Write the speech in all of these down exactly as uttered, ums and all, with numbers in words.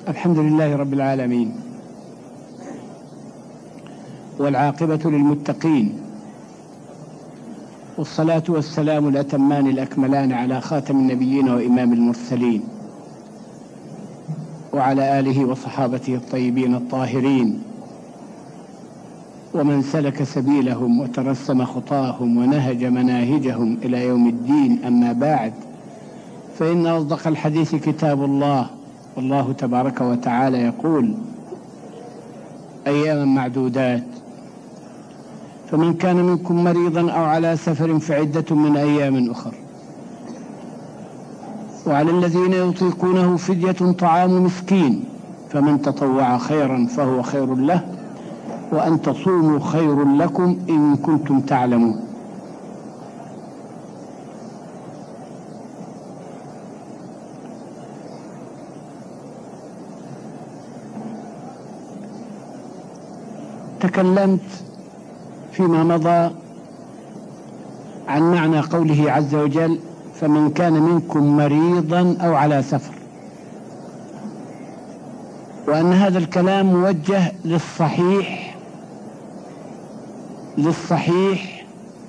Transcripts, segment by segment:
الحمد لله رب العالمين، والعاقبة للمتقين، والصلاة والسلام الأتمان الأكملان على خاتم النبيين وإمام المرسلين، وعلى آله وصحابته الطيبين الطاهرين، ومن سلك سبيلهم وترسم خطاهم ونهج مناهجهم إلى يوم الدين. أما بعد، فإن أصدق الحديث كتاب الله، والله تبارك وتعالى يقول: أياما معدودات، فمن كان منكم مريضا أو على سفر فعدة من أيام أخر، وعلى الذين يطيقونه فدية طعام مسكين، فمن تطوع خيرا فهو خير له، وأن تصوموا خير لكم إن كنتم تعلمون. تكلمت فيما مضى عن معنى قوله عز وجل: فمن كان منكم مريضا أو على سفر، وأن هذا الكلام موجه للصحيح للصحيح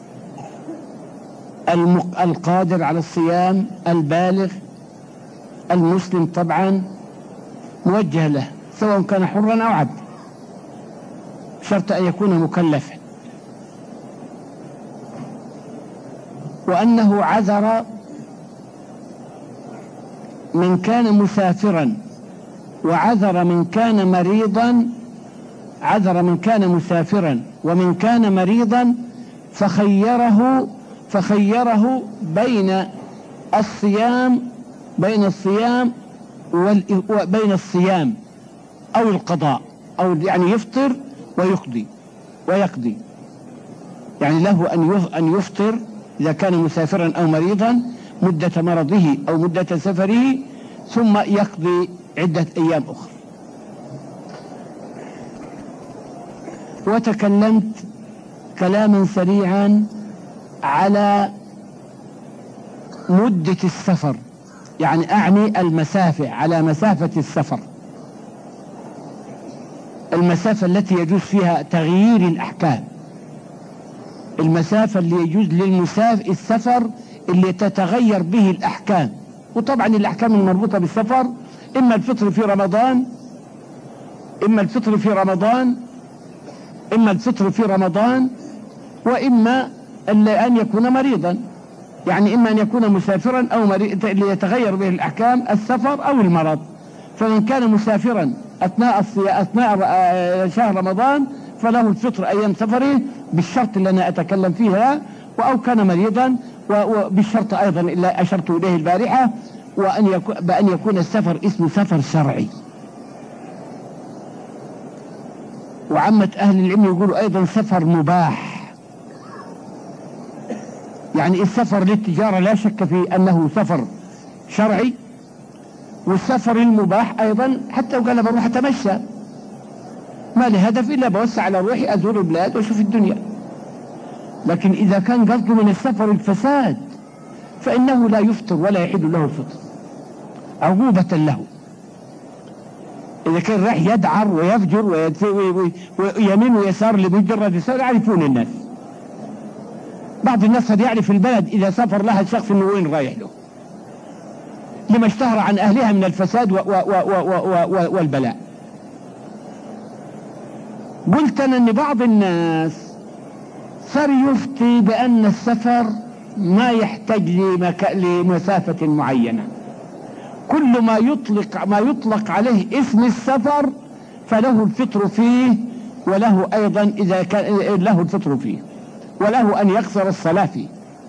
القادر على الصيام البالغ المسلم، طبعا موجه له سواء كان حرا أو عبدا، شرط أن يكون مكلفا، وأنه عذر من كان مسافرا، وعذر من كان مريضا، عذر من كان مسافرا ومن كان مريضا، فخيره فخيره بين الصيام بين الصيام وبين الصيام أو القضاء، أو يعني يفطر ويقضي ويقضي يعني له أن يفطر إذا كان مسافرا أو مريضا مدة مرضه أو مدة سفره، ثم يقضي عدة أيام أخرى. وتكلمت كلاما سريعا على مدة السفر، يعني أعني المسافة، على مسافة السفر، المسافة التي يجوز فيها تغيير الأحكام، المسافة اللي يجوز للمسافر السفر اللي تتغير به الأحكام. وطبعا الأحكام المربوطة بالسفر إما الفطر في رمضان إما الفطر في رمضان إما الفطر في رمضان وإما أن يكون مريضا، يعني إما أن يكون مسافرا أو مريض ليتغير به الأحكام السفر أو المرض. فمن كان مسافرا أثناء أثناء شهر رمضان فله الفطر أيام سفره بالشرط اللي أنا أتكلم فيها، أو كان مريضا وبالشرط أيضا اللي أشرت إليه البارحة، وأن يكون بأن يكون السفر اسمه سفر شرعي. وعامة أهل العلم يقولوا أيضا سفر مباح، يعني السفر للتجارة لا شك في أنه سفر شرعي، والسفر المباح أيضا حتى وقال بروح أتمشى ما لهدف إلا بوسع على روحي أزور البلاد وأشوف الدنيا. لكن إذا كان قصده من السفر الفساد فإنه لا يفطر ولا يحل له الفطر عقوبة له. إذا كان راح يدعر ويفجر ويمين ويسار لمجرد يسار، يعرفون الناس، بعض الناس قد يعرف البلد إذا سافر لها الشخص إنه وين رايح له، لما اشتهر عن أهلها من الفساد و و و و و والبلاء. قلت أنا أن بعض الناس صار يفتي بأن السفر ما يحتاج لمسافة معينة، كل ما يطلق ما يطلق عليه اسم السفر فله الفطر فيه، وله أيضا إذا كان له الفطر فيه، وله أن يقصر الصلاة فيه،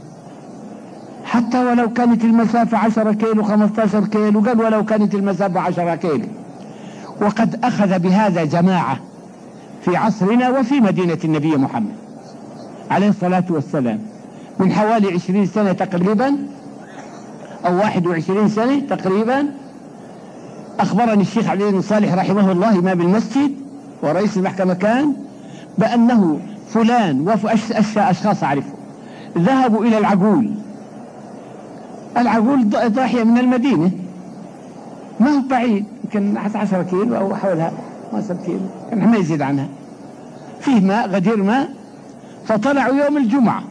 حتى ولو كانت المسافة عشرة كيلو خمسة عشر كيلو، قال ولو كانت المسافة عشرة كيلو. وقد أخذ بهذا جماعة في عصرنا وفي مدينة النبي محمد عليه الصلاة والسلام من حوالي عشرين سنة تقريبا أو واحد وعشرين سنة تقريبا. أخبرني الشيخ عبد العزيز صالح رحمه الله إمام المسجد ورئيس المحكمة كان بأنه فلان وأشخاص أعرفه ذهبوا إلى العقول. العقول ضاحية من المدينة، ما هو بعيد، يمكن عشرة كيلو أو حولها خمسة كيلو، كان ما يزيد عنها. فيه ماء، غدير ماء. فطلعوا يوم الجمعة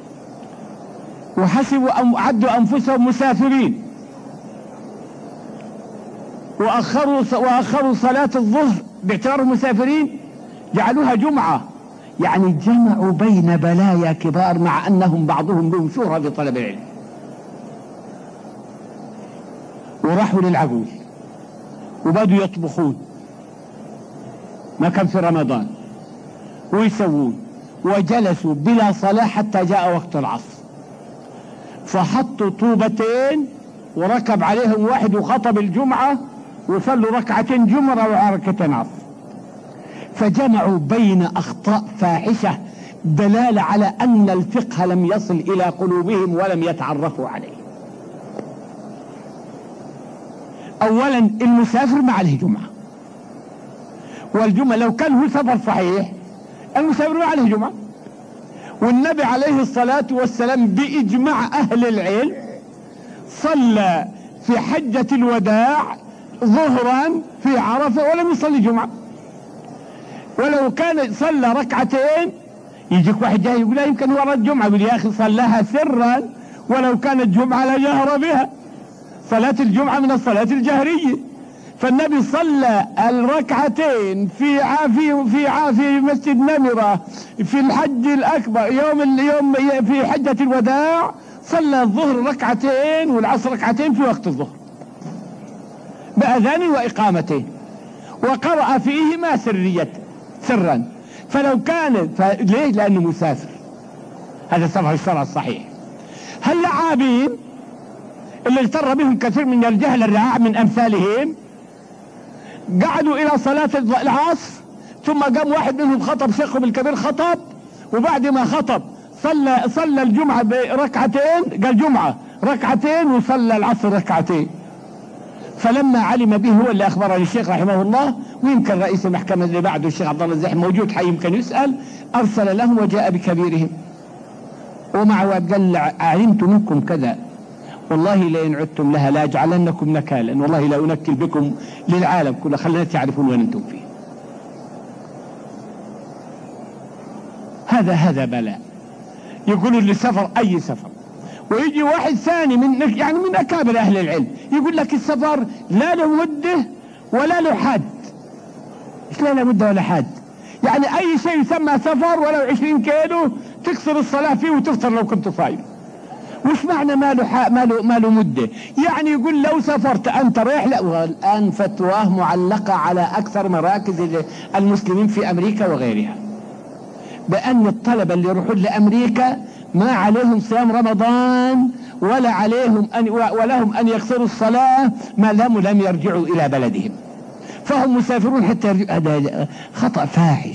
وحسبوا أم عدوا أنفسهم مسافرين، وأخروا وأخروا صلاة الظهر باعتبارهم مسافرين، جعلوها جمعة. يعني جمعوا بين بلايا كبار، مع أنهم بعضهم لهم شهرة في طلب العلم. وراحوا للعجوز وبدوا يطبخون، ما كان في رمضان، ويسوون، وجلسوا بلا صلاة حتى جاء وقت العصر. فحطوا طوبتين وركب عليهم واحد وخطب الجمعة، وصلوا ركعتين جمرة وركعتين عصر. فجمعوا بين أخطاء فاحشة دلالة على أن الفقه لم يصل إلى قلوبهم ولم يتعرفوا عليه. أولا المسافر ما عليه جمعة، والجمعة لو كان هو سفر صحيح المسافر ما عليه جمعة. والنبي عليه الصلاة والسلام بإجماع أهل العلم صلى في حجة الوداع ظهرا في عرفة ولم يصلي جمعة. ولو كان صلى ركعتين يجيك واحد جاي يقول لا يمكن هو رد جمعة، يقول يا أخي صلاها سرا، ولو كانت جمعة لا جهر بها. صلاة الجمعة من الصلاة الجهرية. فالنبي صلى الركعتين في عافي في عافي مسجد نمرة في الحج الأكبر يوم اليوم في حجة الوداع، صلى الظهر ركعتين والعصر ركعتين في وقت الظهر بأذان وإقامتين، وقرأ فيهما سرية سرا. فلو كان ليه؟ لأنه مسافر، هذا سفر الشرع الصحيح. هل عابين اللي اغتر بهم كثير من الجهل الرعاع من أمثالهم قعدوا إلى صلاة العصر، ثم قام واحد منهم خطب شيخهم الكبير خطب، وبعد ما خطب صلى صلى الجمعة بركعتين، قال جمعة ركعتين وصلى العصر ركعتين. فلما علم به، هو اللي أخبرني الشيخ رحمه الله، ويمكن رئيس المحكمة اللي بعده الشيخ عبد الله الزاحم موجود حي يمكن يسأل، أرسل لهم وجاء بكبيرهم ومع قال علمت منكم كذا، والله لئن عدتم لها لا أجعلنكم نكالا، والله لا أنكل بكم للعالم كله، خلنا تعرفون وين أنتم فيه. هذا هذا بلاء. يقولوا لي سفر، أي سفر. ويجي واحد ثاني من يعني من أكابر أهل العلم يقول لك السفر لا له مدة ولا له حد. إيش لا له مدة ولا حد؟ يعني أي شيء يسمى سفر ولو عشرين كيلو تكسر الصلاة فيه وتفطر لو كنت صايم. وش معنى ما له حق ما له ما له مدة؟ يعني يقول لو سافرت أنت رايح، لا. والآن فتواه معلقة على أكثر مراكز المسلمين في أمريكا وغيرها، بأن الطلبة اللي يروحون لأمريكا ما عليهم صيام رمضان ولا عليهم أن ولهم أن يقصروا الصلاة ما داموا لم يرجعوا إلى بلدهم، فهم مسافرون حتى يرجعوا. هذا خطأ فاحش،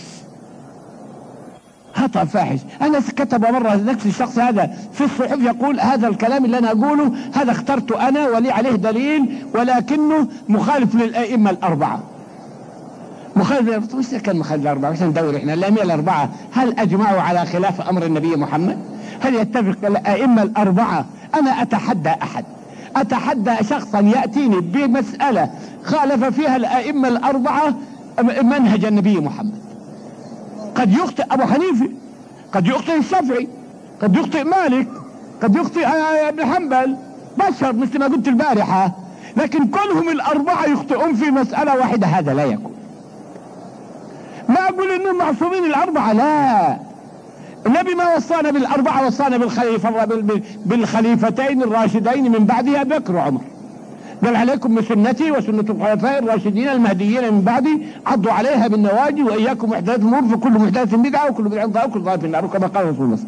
خطأ فاحش. أنا كتب مرة نفس الشخص هذا في الصحف يقول هذا الكلام اللي أنا أقوله هذا اخترته أنا ولي عليه دليل، ولكنه مخالف للأئمة الأربعة. مخالف، وش كان مخالف الأربعة؟ عشان ندور إحنا الأئمة الأربعة هل أجمعوا على خلاف أمر النبي محمد؟ هل يتفق الأئمة الأربعة؟ أنا أتحدى أحد، أتحدى شخصا يأتيني بمسألة خالف فيها الأئمة الأربعة منهج النبي محمد. قد يخطئ أبو حنيفة، قد يخطئ الشافعي، قد يخطئ مالك، قد يخطئ ابن حنبل، بشر مثل ما قلت البارحة، لكن كلهم الأربعة يخطئون في مسألة واحدة، هذا لا يكون. ما أقول إنهم معصومين الأربعة، لا. النبي ما وصانا بالأربعة، وصانا بالخليفة بالخليفتين الراشدين من بعدها أبي بكر وعمر. قال عليكم بسنتي وسنة الخلفاء الراشدين المهديين من بعدي، عضوا عليها بالنواجذ، وإياكم محدثات الأمور، فكل محدثة بدعة وكل بدعة ضلالة وكل ضلالة في النار، كما قال رسول الله.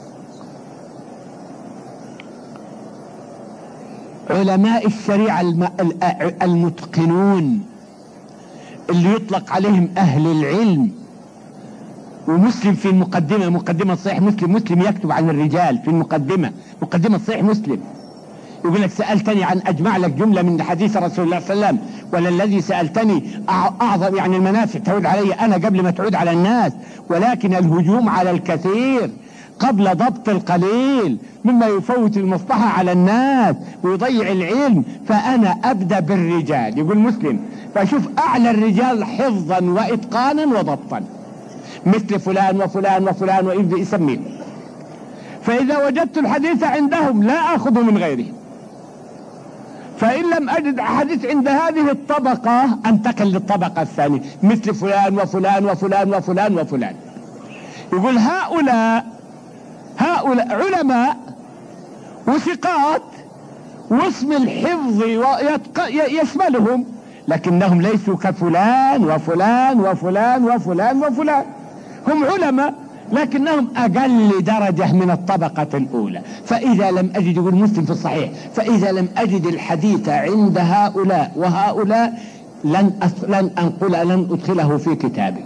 علماء الشريعة المتقنون اللي يطلق عليهم أهل العلم، ومسلم في المقدمة، مقدمة صحيح مسلم، مسلم يكتب عن الرجال في المقدمة، مقدمة صحيح مسلم، يقول لك سألتني عن أجمع لك جملة من حديث رسول الله صلى الله عليه وسلم، ولا الذي سألتني أعظم يعني المنافع تعود علي أنا قبل ما تعود على الناس، ولكن الهجوم على الكثير قبل ضبط القليل مما يفوت المصلحة على الناس ويضيع العلم، فأنا أبدأ بالرجال، يقول مسلم، فأشوف أعلى الرجال حفظا وإتقانا وضبطا مثل فلان وفلان وفلان ويبدأ يسميه. فإذا وجدت الحديث عندهم لا أخذه من غيرهم، فإن لم أجد حديث عند هذه الطبقة أنتقل للطبقة الثانية مثل فلان وفلان وفلان وفلان وفلان. يقول هؤلاء هؤلاء علماء وثقات واسم الحفظ يشملهم، لكنهم ليسوا كفلان وفلان وفلان وفلان وفلان، هم علماء لكنهم أقل درجة من الطبقة الأولى. فإذا لم أجد، يقول مسلم في الصحيح، فإذا لم أجد الحديث عند هؤلاء وهؤلاء لن لن أنقل لن أدخله في كتابي.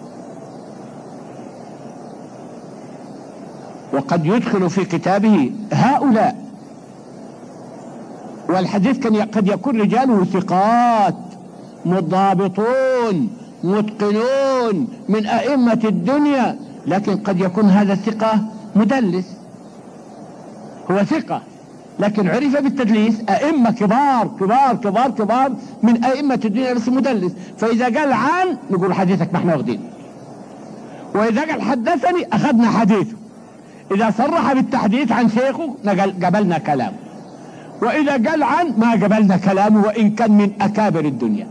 وقد يدخل في كتابه هؤلاء، والحديث كان قد يكون رجاله ثقات مضابطون متقنون من أئمة الدنيا، لكن قد يكون هذا الثقة مدلس، هو ثقة لكن عرف بالتدليس، أئمة كبار كبار كبار كبار من أئمة الدنيا بس مدلس. فإذا قال عن نقول حديثك ما احنا واخدين، وإذا قال حدثني أخذنا حديثه، إذا صرح بالتحديث عن شيخه قبلنا كلامه، وإذا قال عن ما قبلنا كلامه وإن كان من أكابر الدنيا.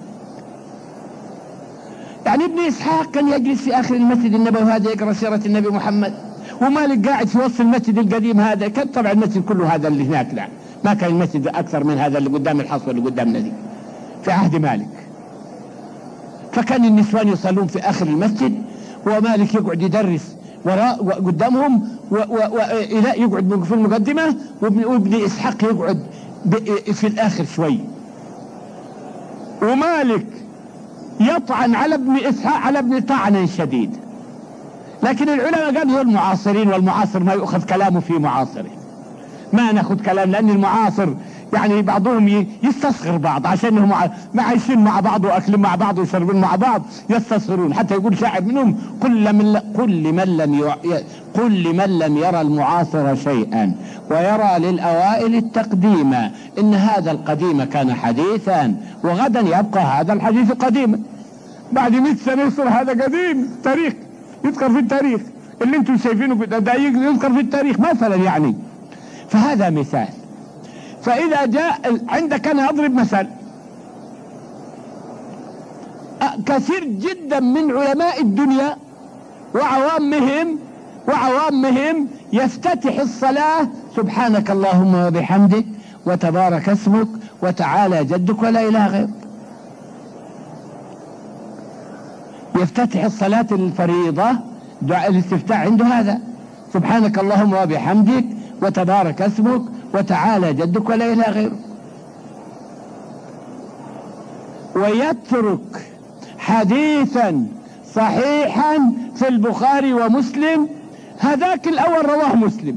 يعني ابن إسحاق كان يجلس في آخر المسجد النبوي هذا يقرأ سيرة النبي محمد، ومالك قاعد في وسط المسجد القديم هذا. كان طبعا المسجد كله هذا اللي هناك، لا ما كان المسجد أكثر من هذا اللي قدام الحصر اللي قدامنا دي في عهد مالك. فكان النسوان يصلون في آخر المسجد ومالك يقعد يدرس وراء قدامهم، وإلى يقعد في المقدمة وابن إسحاق يقعد في الآخر شوي، ومالك يطعن على ابن إسحاق على ابن طعن شديد. لكن العلماء قالوا المعاصرين، والمعاصر ما يؤخذ كلامه في معاصره، ما ناخذ كلام، لأن المعاصر يعني بعضهم يستصغر بعض عشانهم ما عايشين مع بعض واكلين مع بعض ويشربون مع بعض، يستصغرون. حتى يقول شاعر منهم كل من كل من لم ي... كل من لم يرى المعاصر شيئا ويرى للأوائل التقديم، إن هذا القديم كان حديثا وغدا يبقى هذا الحديث قديما. بعد مئة سنة يصير هذا قديم، تاريخ يذكر في التاريخ، اللي انتم شايفينه بدقائق يذكر في التاريخ مثلا يعني. فهذا مثال. فإذا جاء عندك، أنا أضرب مثل، كثير جدا من علماء الدنيا وعوامهم وعوامهم يفتتح الصلاة سبحانك اللهم وبحمدك وتبارك اسمك وتعالى جدك ولا إله غيرك. يفتتح الصلاة الفريضة دعاء الاستفتاح عنده هذا، سبحانك اللهم وبحمدك وتبارك اسمك وتعالى جدك ولا إله غيره. ويترك حديثا صحيحا في البخاري ومسلم، هذاك الأول رواه مسلم،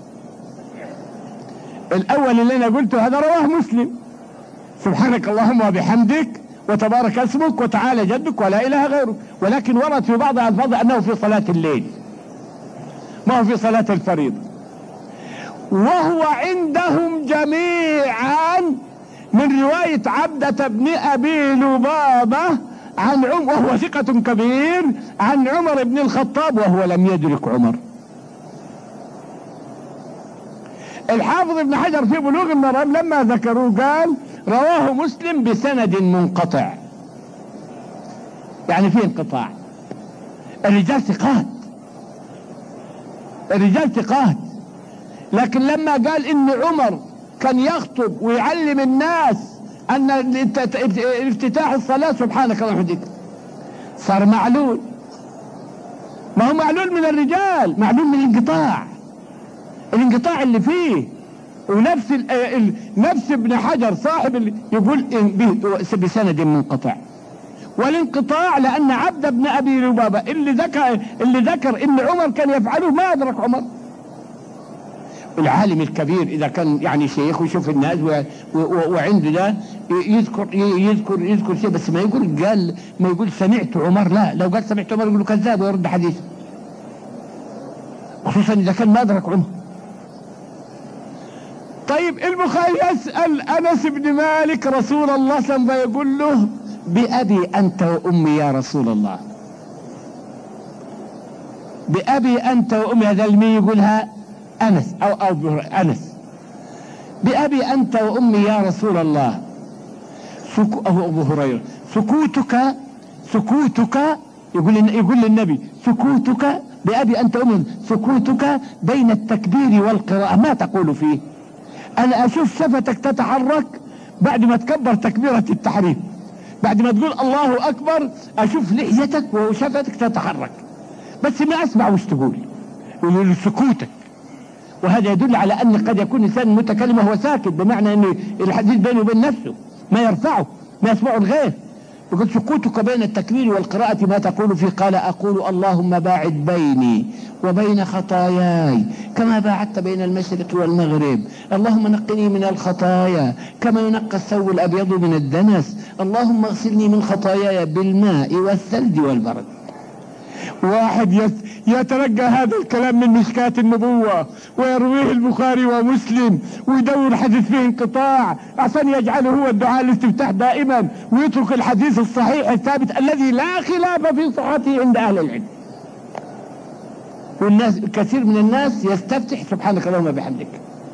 الأول اللي أنا قلته هذا رواه مسلم، سبحانك اللهم وبحمدك وتبارك اسمك وتعالى جدك ولا إله غيرك، ولكن ورد في بعض الألفاظ أنه في صلاة الليل ما هو في صلاة الفريضة. وهو عندهم جميعا من رواية عبدة بن أبي لبابة عن عمر، وهو ثقة كبير، عن عمر بن الخطاب وهو لم يدرك عمر. الحافظ ابن حجر في بلوغ المرام لما ذكروا قال رواه مسلم بسند منقطع، يعني فيه انقطاع. الرجال ثقات، الرجال ثقات، لكن لما قال ان عمر كان يخطب ويعلم الناس ان افتتاح الصلاة سبحانك اللهم وبحمدك، صار معلول. ما هو معلول من الرجال، معلول من الانقطاع، الانقطاع اللي فيه. ونفس ال ال نفس ابن حجر صاحب اللي يقول بسند منقطع، والانقطاع لان عبد بن ابي لبابة اللي ذكر اللي ذكر ان عمر كان يفعله ما ادرك عمر. العالم الكبير اذا كان يعني شيخ ويشوف الناس وعنده ده يذكر يذكر يذكر شيء، بس ما يقول قال ما يقول سمعت عمر، لا، لو قال سمعت عمر يقول له كذاب ويرد حديثه. خصوصا اذا كان ما ادرك عمر. طيب البخاري يسأل انس بن مالك رسول الله صلى الله عليه وسلم فيقول له بأبي انت وامي يا رسول الله. بأبي انت وامي، هذا المين يقولها؟ انس او او انس. بأبي انت وامي يا رسول الله. سكو أو ابو هريره سكوتك سكوتك يقول يقول للنبي سكوتك بأبي انت وامي، سكوتك بين التكبير والقراءه ما تقول فيه؟ انا اشوف شفتك تتحرك بعد ما تكبر تكبيره التحريم، بعد ما تقول الله اكبر اشوف لحيتك وشفتك تتحرك، بس ما اسمع وش تقول. يقول سكوتك، وهذا يدل على ان قد يكون انسان متكلم وهو ساكت، بمعنى ان الحديث بينه وبين نفسه ما يرفعه ما يسمعه الغير. يقول سكوتك بين التكبير والقراءة ما تقول فيه؟ قال اقول اللهم باعد بيني وبين خطاياي كما باعدت بين المشرق والمغرب، اللهم نقني من الخطايا كما ينقى الثوب الابيض من الدنس، اللهم اغسلني من خطاياي بالماء والثلج والبرد. واحد يتلقى هذا الكلام من مشكاة النبوة ويرويه البخاري ومسلم ويدور حديث فيه انقطاع عشان يجعله هو الدعاء الاستفتاح دائما، ويترك الحديث الصحيح الثابت الذي لا خلاف في صحته عند اهل العلم. والناس كثير من الناس يستفتح سبحانك اللهم وبحمدك،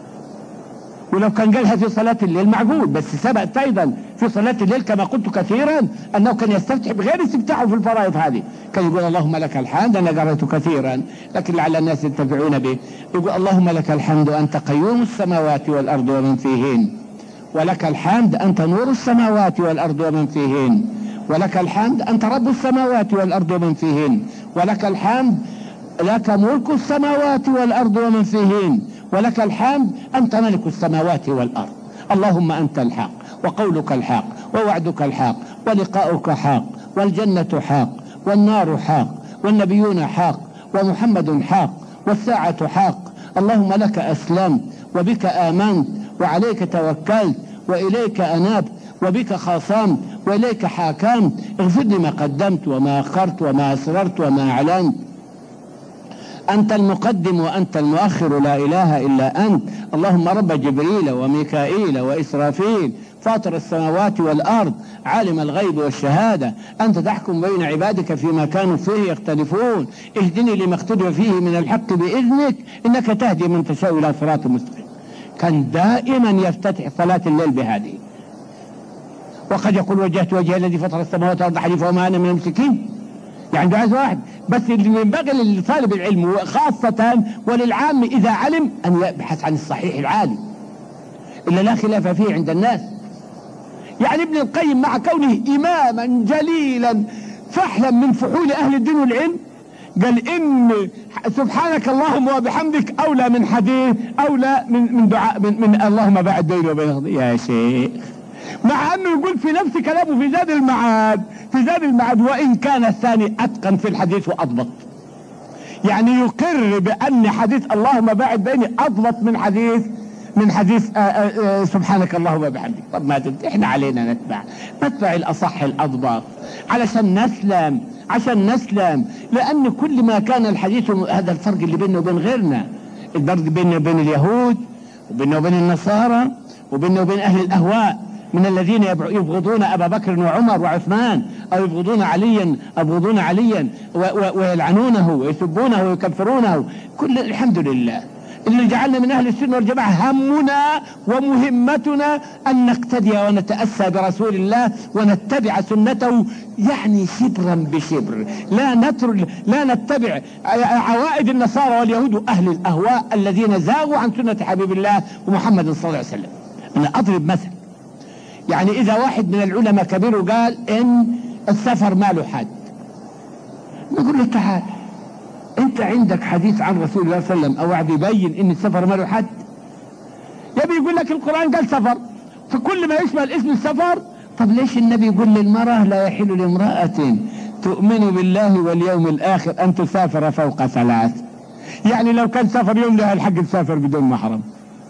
ولو كان قالها في صلاة الليل معقول، بس ثبت ايضا في صلاة الليل كما قلت كثيرا انه كان يستفتح بغير استفتاحه في الفرائض هذه، كان يقول اللهم لك الحمد، انا قرأته كثيرا لكن لعل الناس ينتفعون به، يقول اللهم لك الحمد انت قيوم السماوات والارض ومن فيهن، ولك الحمد انت نور السماوات والارض ومن فيهن، ولك الحمد انت رب السماوات والارض ومن فيهن، ولك الحمد لك ملك السماوات والارض ومن فيهن، ولك الحمد أنت ملك السماوات والأرض. اللهم أنت الحق وقولك الحق ووعدك الحق ولقاؤك حق والجنة حق والنار حق والنبيون حق ومحمد حق والساعة حق. اللهم لك أسلمت وبك آمنت وعليك توكلت وإليك أنابت وبك خاصمت وإليك حاكمت، اغفر لي ما قدمت وما أخرت وما أسررت وما أعلنت، أنت المقدم وأنت المؤخر لا إله إلا أنت. اللهم رب جبريل وميكائيل وإسرافيل فاطر السماوات والأرض عالم الغيب والشهادة، أنت تحكم بين عبادك فيما كانوا فيه يختلفون، اهدني لما اختلف فيه من الحق بإذنك إنك تهدي من تشاء إلى صراط مستقيم. كان دائما يفتتح صلاة الليل بهذه. وقد يقول وجهت وجهي الذي فطر السماوات والأرض حنيفا وما أنا من المشركين، يعني دعاء واحد بس. اللي ينبغي لطالب العلم خاصة وللعام إذا علم أن يبحث عن الصحيح العالي إلا لا خلاف فيه عند الناس. يعني ابن القيم مع كونه إماما جليلا فحلا من فحول أهل الدين والعلم قال إن سبحانك اللهم وبحمدك أولى من حديث أولى من من دعاء من, من اللهم باعد بيني وبين يا شيخ، مع أنه يقول في نفس كلامه في زاد المعاد في زاد المعاد وإن كان الثاني أتقن في الحديث وأضبط، يعني يقر بأن حديث اللهم باعد بيني أضبط من حديث من حديث آآ آآ سبحانك اللهم وبحمدك. طب ما تبت احنا علينا نتبع نتبع الأصح الأضبط علشان نسلم عشان نسلم لأن كل ما كان الحديث هذا الفرق اللي بيننا وبين غيرنا، الفرق بيننا وبين اليهود وبيننا وبين النصارى وبيننا وبين أهل الأهواء من الذين يبغضون أبا بكر وعمر وعثمان أو يبغضون عليا يبغضون عليا ويلعنونه ويسبونه ويكفرونه. كل الحمد لله اللي جعلنا من أهل السنة والجماعة همنا ومهمتنا أن نقتدي ونتأسى برسول الله ونتبع سنته، يعني شبرا بشبر، لا نترك لا نتبع عوائد النصارى واليهود وأهل الأهواء الذين زاغوا عن سنة حبيب الله ومحمد صلى الله عليه وسلم. أنا أضرب مثل، يعني إذا واحد من العلماء كبير وقال إن السفر ما له حد، نقول له تعال أنت عندك حديث عن رسول الله صلى الله عليه وسلم أو واحد يبين إن السفر ما له حد؟ يبي يقول لك القرآن قال سفر فكل ما يشمل اسم السفر. طب ليش النبي يقول للمرأة لا يحل لامرأة تؤمن بالله واليوم الآخر أن تسافر فوق ثلاث؟ يعني لو كان سفر يوم لها الحق تسافر بدون محرم،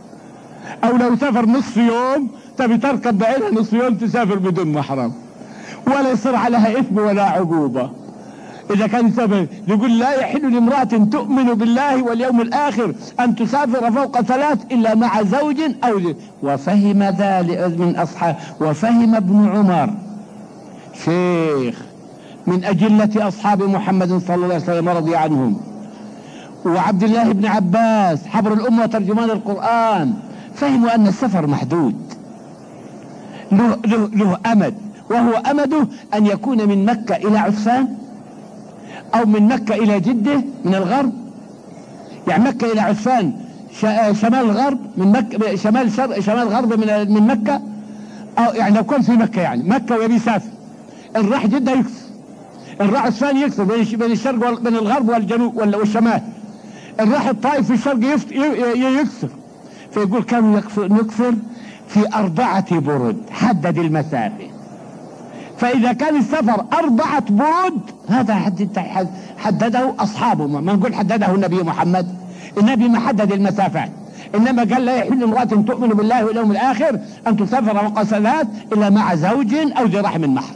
أو لو سافر نصف يوم تبي تركب بعينها نصف يوم تسافر بدون محرم، ولا يصير عليها إثم ولا عقوبة. إذا كان سافر يقول لا يحل لامرأة تؤمن بالله واليوم الآخر أن تسافر فوق ثلاث إلا مع زوج أو زوج. وفهم ذلك من أصحاب، وفهم ابن عمر شيخ من أجلة أصحاب محمد صلى الله عليه وسلم رضي عنهم، وعبد الله بن عباس حبر الأمة وترجمان القرآن، فهموا أن السفر محدود له, له, له أمد، وهو أمده أن يكون من مكة إلى عسفان أو من مكة إلى جدة من الغرب، يعني مكة إلى عسفان شمال الغرب من مكة، شمال شرق شمال الغرب من من مكة، أو يعني لو كان في مكة يعني مكة ويبي يسافر، إن راح جدة يكسر، إن راح عسفان يكسر بين الشرق بين الغرب والجنوب والشمال، إن راح الطائف في الشرق يكسر. فيقول كانوا يكسر في أربعة برد، حدد المسافة. فإذا كان السفر أربعة برود هذا حدده أصحابه، ما نقول حدده النبي محمد، النبي ما حدد المسافات، إنما قال لا يحل امرأة تؤمن بالله واليوم الآخر أن تسافر فوق ثلاث إلا مع زوج أو ذي رحم محرم.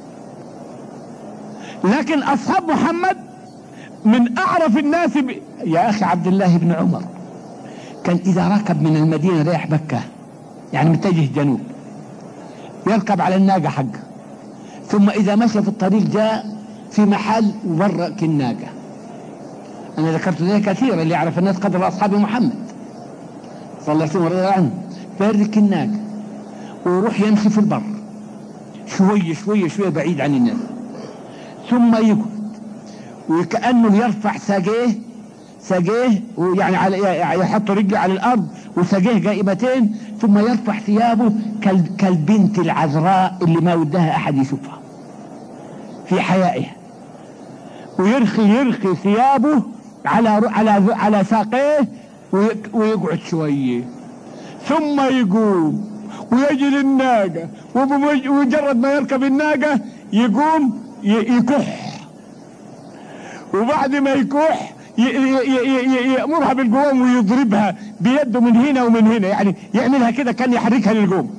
لكن أصحاب محمد من أعرف الناس ب... يا أخي عبد الله بن عمر كان إذا ركب من المدينة رايح مكة يعني متجه جنوب يركب على الناقة حقه، ثم إذا مشى في الطريق جاء في محل وبرك الناقة. أنا ذكرت ذلك كثيرا اللي يعرف الناس قدر أصحاب محمد صلى الله عليه وسلم رضي الله عنه، فيرك الناقة ويروح يمشي في البر شوية شوية شوية بعيد عن الناس، ثم يقعد وكأنه يرفع ساقيه ساقيه ويعني على يحط رجله على الأرض وساقيه قائمتين، ثم يرفع ثيابه كالبنت العذراء اللي ما ودها أحد يشوفها في حيائها، ويرخي يرخي ثيابه على على على ساقيه ويقعد شوية، ثم يقوم ويجي للناقة، ومجرد ما يركب الناقة يقوم يكح، وبعد ما يكح يأمرها بالقوام ويضربها بيده من هنا ومن هنا، يعني يعملها كده كان يحركها للقوم.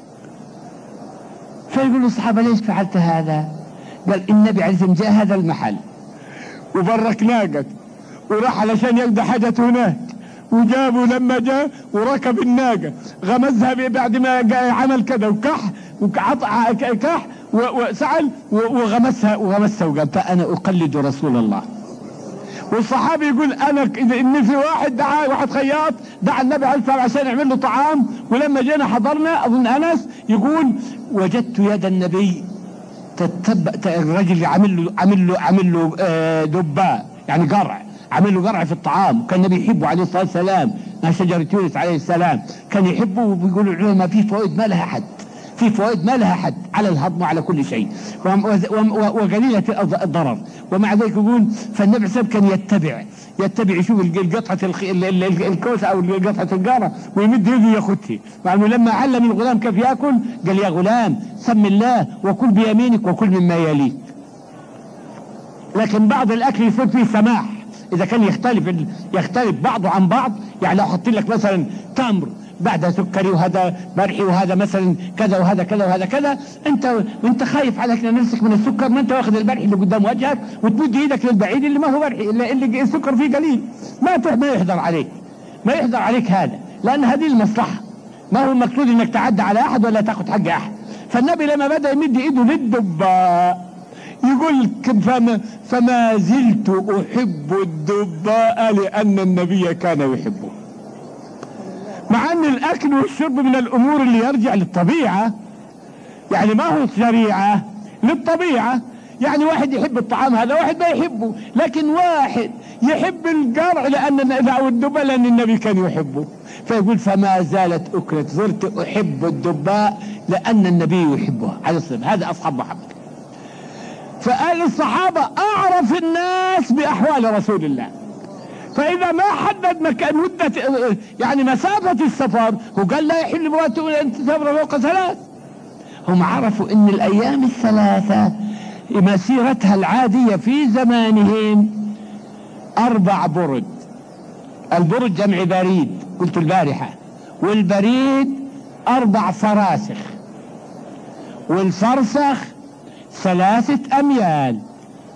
فيقول الصحابة ليش فعلت هذا؟ قال النبي عليه الصلاة والسلام جاء هذا المحل وبرك ناقته وراح علشان يقضي حاجته هناك، وجابوا لما جاء وركب الناقة غمزها بعد ما عمل كده وكح وقطع كح وسعل وغمسها وغمسها وقال فأنا أقلد رسول الله. والصحابي يقول انا ان في واحد دعا واحد خياط دعا النبي عليه الصلاه والسلام عشان يعمل له طعام، ولما جينا حضرنا اظن انس يقول وجدت يد النبي تتبع الرجل عامل له عامل له عامل له دباء يعني قرع، عامل له قرع في الطعام، كان النبي يحبه عليه الصلاه والسلام مع شجره يونس عليه السلام، كان يحبه. وبيقولوا العلماء فيه فوائد ما لها حد، في فوائد ما لها حد على الهضم وعلى كل شيء وقليلة الضرر، ومع ذلك يقول فالنبي صلى الله عليه وسلم كان يتبع يتبع يشوف القطعة الكوسة أو قطعة القارة ويمد يده ياخذها، مع أنه لما علم الغلام كيف يأكل قال يا غلام سم الله وكل بيمينك وكل مما يليك. لكن بعض الأكل يصير فيه سماح إذا كان يختلف يختلف بعضه عن بعض، يعني لو حط لك مثلا تمر بعدها سكري وهذا برحي وهذا مثلا كذا وهذا كذا وهذا كذا، انت وانت خايف عليك نفسك من السكر، ما انت واخذ البرحي اللي قدام وجهك وتمد ايدك للبعيد اللي ما هو برحي اللي, اللي السكر فيه قليل، ما ما يحضر عليك ما يحضر عليك هذا، لان هذه المصلحه، ما هو المقصود انك تعدى على احد ولا تاخذ حق احد. فالنبي لما بدا يمد ايده للدباء يقول فما, فما زلت احب الدباء لان النبي كان يحبه، مع ان الاكل والشرب من الامور اللي يرجع للطبيعة، يعني ما هو شريعة للطبيعة، يعني واحد يحب الطعام هذا واحد ما يحبه، لكن واحد يحب القرع لان او الدباء لان النبي كان يحبه، فيقول فما زالت اكلت صرت احب الدباء لان النبي يحبه عليه الصلاة. هذا اصحاب محمد. فقال الصحابة اعرف الناس باحوال رسول الله، فإذا ما حدد مكان مدة يعني مسافة السفر، هو قال لا يحل امرأة أن تسافر فوق ثلاث، هم عرفوا أن الأيام الثلاثة مسيرتها العادية في زمانهم أربع برد. البرد جمع بريد قلت البارحة، والبريد أربع فراسخ، والفرسخ ثلاثة أميال،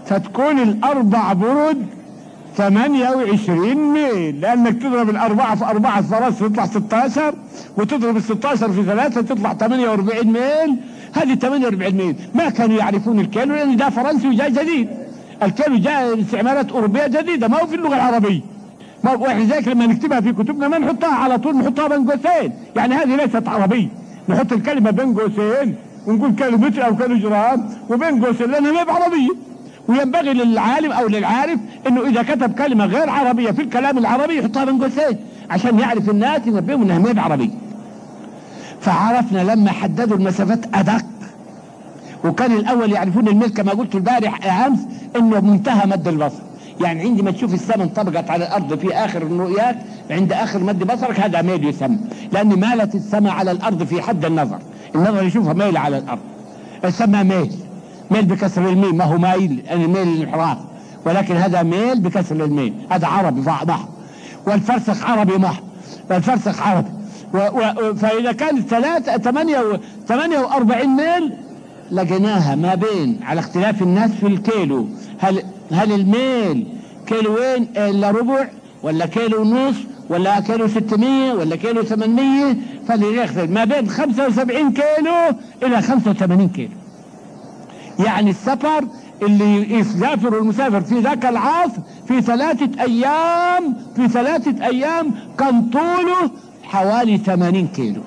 فتكون الاربع برد ثمانية وعشرين ميل، لانك تضرب الاربعة في اربعة فرنسا تطلع ستاشر، وتضرب الستاشر في ثلاثة تطلع ثمانية واربعين ميل. هذه ثمانية واربعين ميل ما كانوا يعرفون الكيلو، لان ده فرنسي وجاي جديد. الكيلو جاء استعمالات اوروبيه جديده، ما هو في اللغه العربيه. ما واحنا ذاك لما نكتبها في كتبنا ما نحطها على طول، نحطها بين قوسين، يعني هذه ليست عربيه. نحط الكلمه بين قوسين ونقول كيلو متر او كيلو جرام وبين قوسين، لانها ما بعربيه. وينبغي للعالم او للعارف انه اذا كتب كلمه غير عربيه في الكلام العربي يحطها بين قوسين عشان يعرف الناس، ينبههم انها ما بعربيه. فعرفنا لما حددوا المسافات ادق، وكان الاول يعرفون الميل كما قلت البارح امس انه منتهى مد البصر. يعني عندما تشوف السماء انطبقت على الارض في اخر الرؤيات عند اخر مد بصرك، هذا ميل يسمى، لان مالت السماء على الارض في حد النظر. النظر يشوفها ميل على الارض، يسمى ميل. ميل بكسر الميم، ما هو مايل يعني ميل الانحراف، ولكن هذا ميل بكسر الميم، هذا عربي محض. والفرسخ عربي محض، والفرسخ عربي. و و فاذا كانت ثلاثة ثمانية واربعين ميل لقيناها ما بين على اختلاف الناس في الكيلو. هل هل الميل كيلوين الا ربع، ولا كيلو ونص، ولا كيلو ستمية، ولا كيلو ثمانمية؟ فليختلف ما بين خمسة وسبعين كيلو الى خمسة وثمانين كيلو. يعني السفر اللي يسافر المسافر في ذاك العصر في ثلاثة ايام في ثلاثة ايام كان طوله حوالي ثمانين كيلو.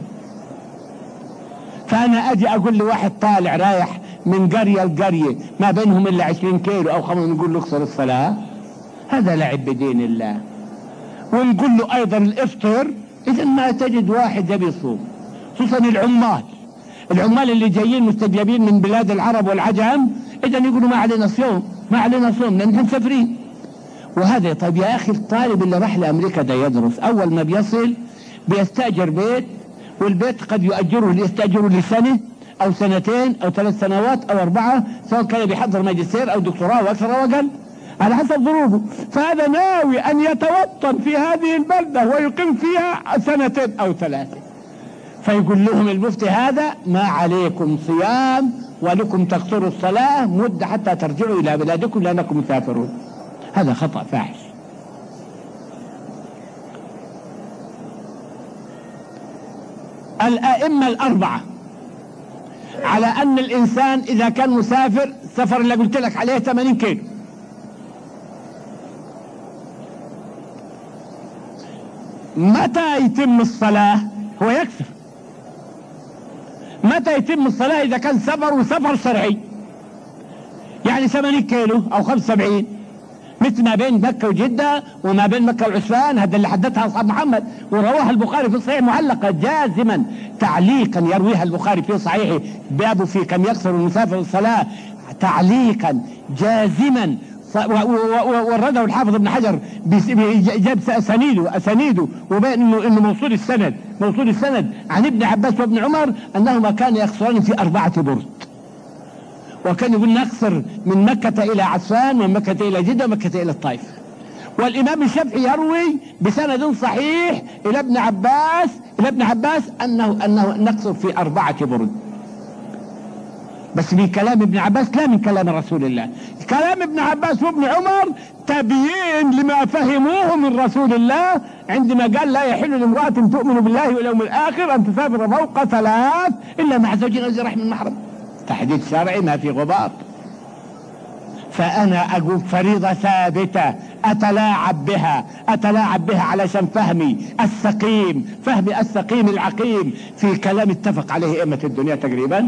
فانا اجي اقول لواحد طالع رايح من قرية لقرية ما بينهم الا عشرين كيلو او خمسة، نقول له اقصر الصلاة؟ هذا لعب بدين الله. ونقول له ايضا الافطر، اذا ما تجد واحد يبي يصوم، خصوصا العمال العمال اللي جايين مستجلبين من بلاد العرب والعجم، اذا يقولوا ما علينا صيام، ما علينا صوم لان احنا مسافرين. وهذا طيب يا اخي، الطالب اللي راح لامريكا ده يدرس، اول ما بيصل بيستاجر بيت، والبيت قد يؤجره يستاجره لسنه او سنتين او ثلاث سنوات او اربعه، سواء كان بيحضر ماجستير او دكتوراه واكثر واقل على حسب ظروفه. فهذا ناوي ان يتوطن في هذه البلده ويقيم فيها سنتين او ثلاثه. فيقول لهم المفتي هذا ما عليكم صيام ولكم تقصروا الصلاه مده حتى ترجعوا الى بلادكم لانكم مسافرون. هذا خطأ فاحش. الائمه الاربعه على ان الانسان اذا كان مسافر، السفر اللي قلت لك عليه ثمانين كيلو، متى يتم الصلاة؟ هو يكسر. متى يتم الصلاة؟ اذا كان سفر وسفر شرعي، يعني ثمانين كيلو او خمسة وسبعين، مثل ما بين مكة وجدة وما بين مكة وعسفان، هذا اللي حدثها اصحاب محمد ورواها البخاري في الصحيح معلقة جازما تعليقا، يرويها البخاري في صحيحه باب في كم يقصر المسافر الصلاة تعليقا جازما، ورده الحافظ ابن حجر جاب اسانيده اسانيده وبين انه انه موصول السند موصول السند عن ابن عباس وابن عمر انهما كانوا يقصران في اربعة برد، وكان يقول نقصر من مكة الى عسفان ومن مكة الى جدة ومكة الى الطائف. والامام الشافعي يروي بسند صحيح الى ابن عباس الى ابن عباس انه انه نقصر في اربعة برد، بس من كلام ابن عباس لا من كلام رسول الله. كلام ابن عباس وابن عمر تبيين لما فهموه من رسول الله عندما قال لا يحل لامرأة تؤمن بالله واليوم الآخر أن تسافر فوق ثلاث إلا مع زوج أو ذي رحم محرم. تحديد شرعي ما في غبار. فأنا أقول فريضة ثابتة أتلاعب بها أتلاعب بها علشان فهمي السقيم فهمي السقيم العقيم في كلام اتفق عليه أئمة الدنيا تقريبا.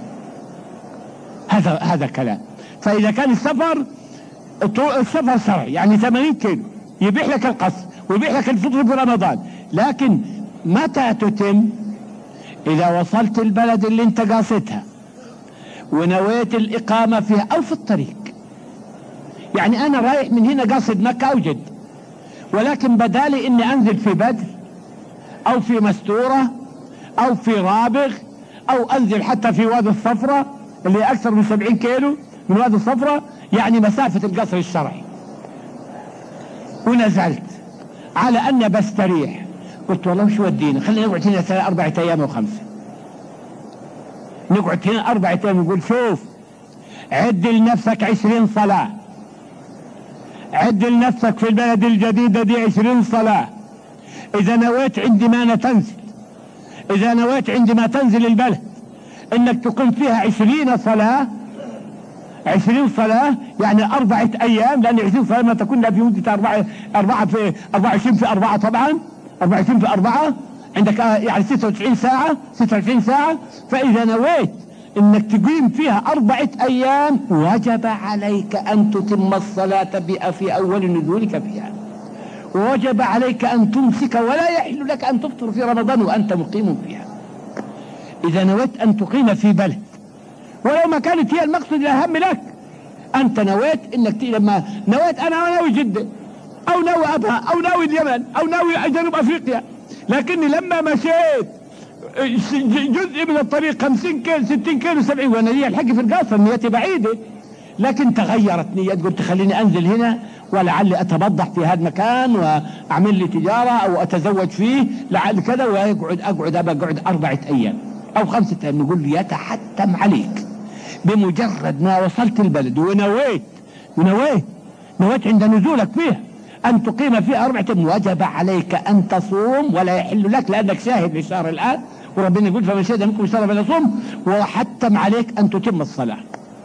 هذا هذا كلام. فإذا كان السفر السفر شرعي يعني ثمانين كيلو يبيح لك القصر ويبيح لك الفطر في رمضان، لكن متى تتم؟ إذا وصلت البلد اللي انت قاصدها ونويت الإقامة فيها أو في الطريق. يعني أنا رايح من هنا قاصد مكة أو جدة، ولكن بدالي إني أنزل في بدر أو في مستورة أو في رابغ أو أنزل حتى في وادي الصفرة اللي أكثر من سبعين كيلو من وادي الصفرة، يعني مسافة القصر الشرعي، ونزلت على أن بستريح. قلت والله وش ودينا، خلينا نقعد هنا أربعة أيام أو خمسة، نقعد هنا أربعة أيام. يقول شوف عد لنفسك عشرين صلاة عد لنفسك في البلد الجديدة دي عشرين صلاة. اذا نويت عندما تنزل اذا نويت عندما تنزل البلد انك تقيم فيها عشرين صلاة، عشرين صلاة يعني اربعة ايام، لان عشرين صلاة ما تكون في مدة اربعة اربعة في اربعة وعشرين في اربعة، طبعا اربعة وعشرين في اربعة عندك يعني ستة وتسعين ساعة، ستة وتسعين ساعة. فاذا نويت انك تقيم فيها اربعة ايام وجب عليك ان تتم الصلاة بها في اول نزولك فيها، ووجب عليك ان تمسك ولا يحل لك ان تفطر في رمضان وانت مقيم فيها. اذا نويت ان تقيم في بلد ولو ما كانت هي المقصد الاهم لك، انت نويت انك لما نويت انا ناوي جدة او ناوي ابها او ناوي اليمن او ناوي جنوب افريقيا، لكني لما مشيت جزء من الطريق خمسين كيلو ستين كيلو سبعين وانا لي الحق في القاصر نيتي بعيدة، لكن تغيرت نيتي، قلت خليني انزل هنا ولعلي اتبضح في هذا المكان واعمل لي تجارة او اتزوج فيه لعل كذا، واقعد اقعد ابى اقعد اربعة ايام او خمسة ايام. نقول لي يتحتم عليك بمجرد ما وصلت البلد ونويت ونويت نويت عند نزولك فيها ان تقيم فيها اربعة ايام، وجب عليك ان تصوم ولا يحل لك لانك شاهد للشهر الان، وربنا يقول فمن شهد منكم الشهر فليصوم، وحتم عليك ان تتم الصلاة.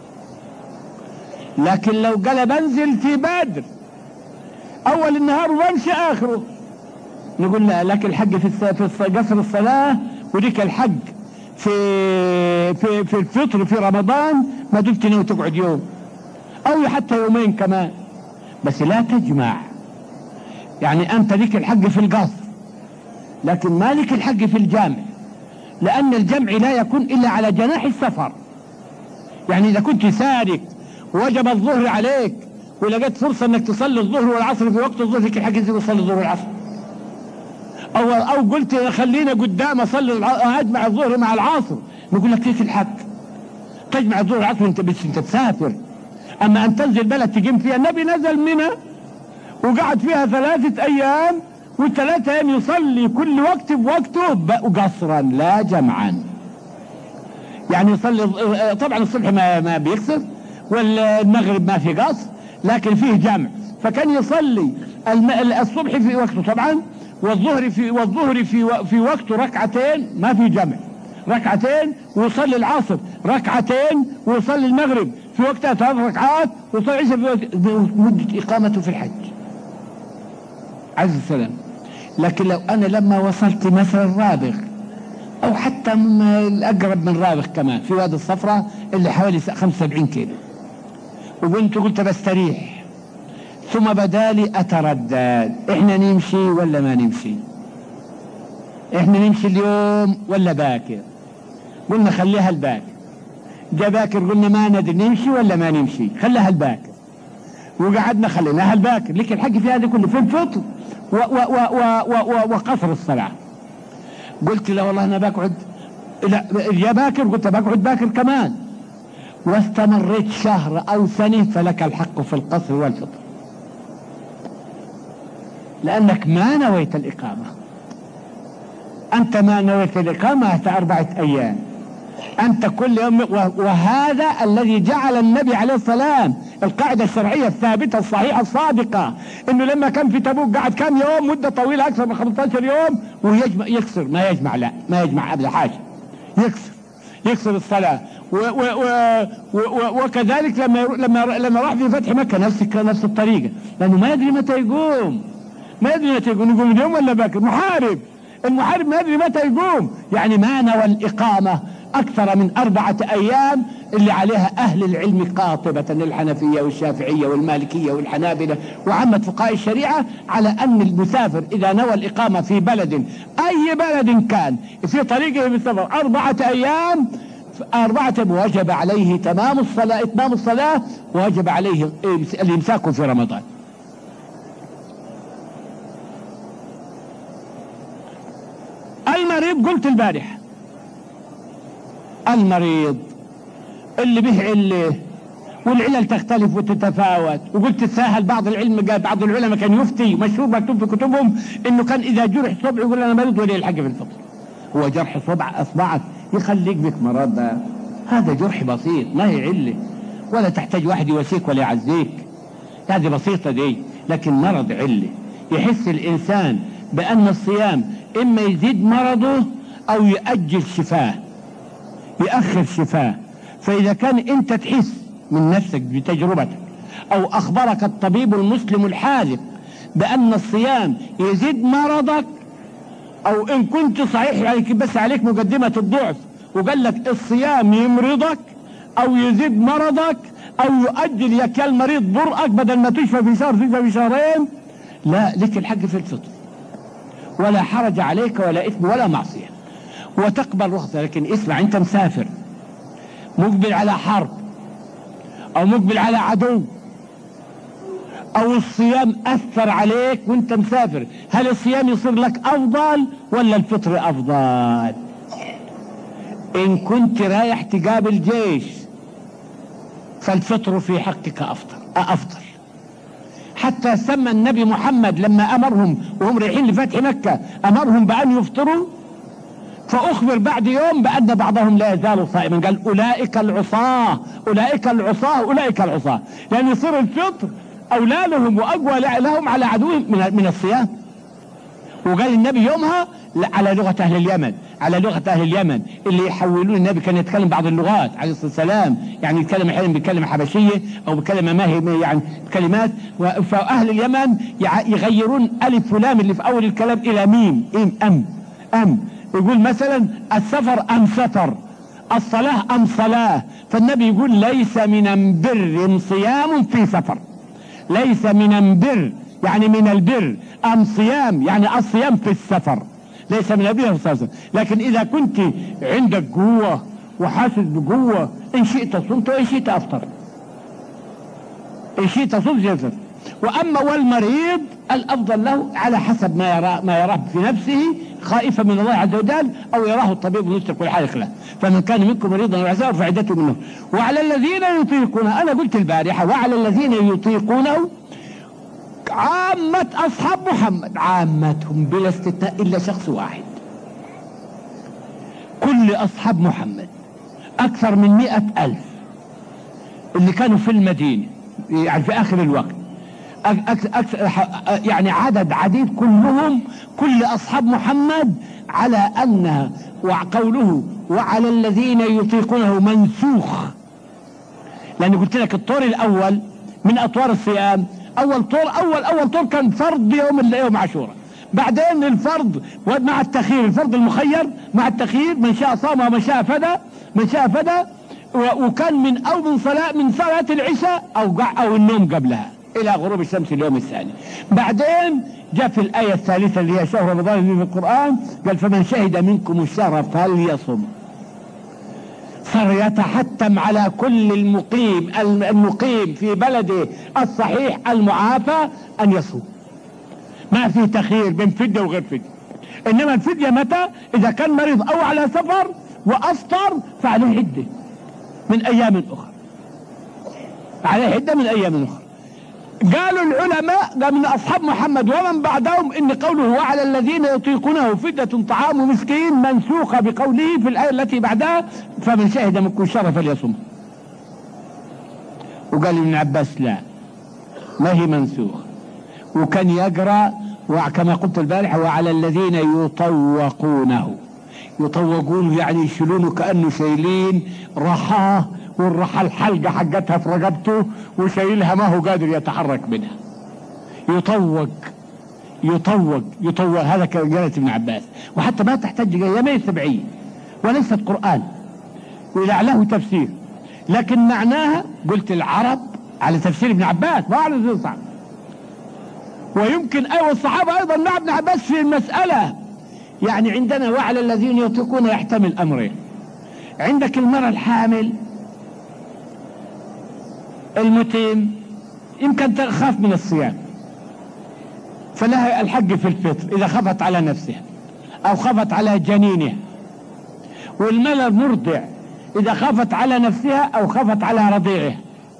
لكن لو قال بنزل في بدر اول النهار وامشي اخره، نقول لا، لك الحق في في قصر الصلاة ولك الحق في في في الفطر في رمضان ما دمت ناوي تقعد يوم او حتى يومين كمان، بس لا تجمع. يعني انت لك الحق في القصر لكن ما لك الحق في الجامع، لان الجمع لا يكون الا على جناح السفر. يعني اذا كنت سارق وجب الظهر عليك ولقيت فرصة انك تصلي الظهر والعصر في وقت الظهر، لك الحق تصلي الظهر والعصر، او او قلت خلينا قدام اصلي اجمع الظهر مع العصر، نقول لك ليك الحق تجمع الظهر والعصر وانت بس انت تسافر. اما ان تنزل بلد تقيم فيها، النبي نزل منى وقعد فيها ثلاثة ايام، والثلاثة ايام يصلي كل وقت بوقته قصرا لا جمعا. يعني يصلي طبعا الصبح ما, ما بيكسر والمغرب ما في قصر لكن فيه جمع، فكان يصلي الصبح في وقته طبعا، والظهر في والظهر في في وقته ركعتين ما في جمع، ركعتين، ويصلي العصر ركعتين، ويصلي المغرب في وقتها ثلاث ركعات، ويصلي العشاء في وقت مدة اقامته في الحج عز السلام. لكن لو انا لما وصلت مثلا رابغ او حتى الاقرب من رابغ كمان في وادي الصفراء اللي حوالي خمسة وسبعين كيلو، وقلت قلت بستريح ثم بدالي اتردد احنا نمشي ولا ما نمشي، احنا نمشي اليوم ولا باكر، قلنا خليها الباكر، جا باكر قلنا ما ندري نمشي ولا ما نمشي، خليها الباكر، وقعدنا خليناها الباكر. لك الحق في هذا كله في الفطر وقصر الصلاة. قلت لا والله انا بقعد، لا يا باكر، قلت بقعد باكر كمان، واستمريت شهر او سنة فلك الحق في القصر والفطر، لانك ما نويت الاقامة، انت ما نويت الاقامة حتى اربعة ايام، انت كل يوم. وهذا الذي جعل النبي عليه السلام القاعدة الشرعية الثابتة الصحيحة الصادقة، انه لما كان في تبوك قعد كم يوم، مدة طويلة اكثر من خمسة عشر يوم، ويجمع يكسر ما يجمع، لا ما يجمع ابدا حاجة، يكسر يكسر الصلاة. و و و و وكذلك لما لما لما راح في فتح مكة نفس نفس الطريقة، لانه ما يدري متى يقوم، ما يدري متى يقوم، يقوم اليوم ولا باكر، محارب، المحارب ما يدري متى يقوم، يعني ما نوى الإقامة أكثر من أربعة أيام اللي عليها أهل العلم قاطبة، الحنفية والشافعية والمالكية والحنابلة وعامة فقهاء الشريعة، على أن المسافر إذا نوى الإقامة في بلد أي بلد كان في طريقه بالسفر أربعة أيام أربعة وجب عليه تمام الصلاة إتمام الصلاة، ووجب عليه الإمساك في رمضان. المريض قلت البارح، المريض اللي به عله والعلل تختلف وتتفاوت، وقلت تساهل بعض العلم، بعض العلماء كان يفتي مشهور مكتوب في كتبهم انه كان اذا جرح صبع يقول انا مريض ولي الحق في الفطر. هو جرح صبع اصبعك يخليك بك مرض، هذا جرح بسيط ما هي عله، ولا تحتاج واحد يواسيك ولا يعزيك، هذه بسيطة دي. لكن مرض علة يحس الإنسان بأن الصيام إما يزيد مرضه أو يؤجل شفاه، يأخر شفاه. فإذا كان أنت تحس من نفسك بتجربتك أو أخبرك الطبيب المسلم الحاذق بأن الصيام يزيد مرضك، أو إن كنت صحيح عليك بس عليك مقدمة الضعف وقال لك الصيام يمرضك أو يزيد مرضك أو يؤجل يا كالمريض برأك، بدل ما تشفى في شهر تشفى في شهرين، لا، لك الحق في الفطر ولا حرج عليك ولا إثم ولا معصية وتقبل رخصة. لكن اسمع، أنت مسافر مقبل على حرب أو مقبل على عدو أو الصيام أثر عليك وأنت مسافر، هل الصيام يصير لك أفضل ولا الفطر أفضل؟ إن كنت رايح تقابل جيش فالفطر في حقك أفضل أفضل. حتى سمى النبي محمد لما أمرهم وهم رايحين لفتح مكة أمرهم بأن يفطروا، فأخبر بعد يوم بأن بعضهم لا يزال صائما، قال أولئك العصاة أولئك العصاة أولئك العصاة، لأن يصير الفطر أولى لهم وأقوى لهم على عدوهم من من الصيام. وقال النبي يومها على لغة أهل اليمن على لغة أهل اليمن اللي يحولون، النبي كان يتكلم بعض اللغات عليه الصلاة والسلام، يعني يتكلم أحيانا بكلمة حبشية أو بكلمة ما هي يعني كلمات، فأهل اليمن يغيرون ألف ولام اللي في أول الكلام إلى ميم إم أم أم. يقول مثلا السفر أم سفر، الصلاة أم صلاة. فالنبي يقول ليس من بر صيام في سفر، ليس من بر يعني من البر أم صيام يعني الصيام في السفر، ليس من البر صيام. لكن إذا كنت عندك قوة وحاسس بقوة إن شئت صمت وإن شئت أفطر، إن شئت صمت جلست. وأما والمريض الأفضل له على حسب ما يرى ما يراه في نفسه خائفا من الله عز وجل، أو يراه الطبيب ويترك الحالق له. فمن كان منكم مريضا أو على سفر فعدته منه. وعلى الذين يطيقونه، أنا قلت البارحة وعلى الذين يطيقونه عامة أصحاب محمد، عامتهم بلا استثناء إلا شخص واحد، كل أصحاب محمد أكثر من مئة ألف اللي كانوا في المدينة يعني في آخر الوقت، أكثر يعني عدد عديد، كلهم كل أصحاب محمد على أنها وقوله وعلى الذين يطيقونه منسوخ. لأن قلت لك الطور الأول من أطوار الصيام، أول طور أول أول طور كان فرض يوم يوم عاشوراء، بعدين الفرض مع التخيير، الفرض المخير مع التخيير، من شاء صام ومن شاء فدى من شاء فدى، وكان من أو من صلاة من صلاة العشاء أو أو النوم قبلها إلى غروب الشمس اليوم الثاني. بعدين جاء في الآية الثالثة اللي هي شهر رمضان اللي في القرآن قال فمن شهد منكم الشهر فليصم. صار يتحتم على كل المقيم المقيم في بلده الصحيح المعافى أن يصوم، ما في تخيير بين فدية وغير فدية. إنما الفدية متى؟ إذا كان مريض أو على سفر وأفطر فعليه عدة من أيام أخرى، عليه عدة من أيام أخرى. قالوا العلماء قال من أصحاب محمد ومن بعدهم إن قوله وعلى الذين يطيقونه فدية طعام مسكين منسوخة بقوله في الآية التي بعدها فمن شهد منكم الشهر فليصم. وقال ابن عباس لا، ما هي منسوخة، وكان يقرأ وكما قلت البارحة وعلى الذين يطوقونه، يطوقونه يعني يشيلونه كأنه شايلين رحاه، والرحى الحلقة حقتها في رقبته وشايلها ما هو قادر يتحرك منها. يطوق يطوق يطوق هذا قالة ابن عباس. وحتى ما تحتاج يمين سبعية وليست قرآن وإذا له تفسير، لكن معناها قلت العرب على تفسير ابن عباس ما على زي صعب. ويمكن أيوة الصحابة أيضا مع ابن عباس في المسألة. يعني عندنا وعلى الذين يطيقون يحتمل أمرين، عندك المرأة الحامل المتيم يمكن تخاف من الصيام فلها الحق في الفطر إذا خفت على نفسها أو خفت على جنينها، والمرأة المرضع إذا خفت على نفسها أو خفت على رضيعها.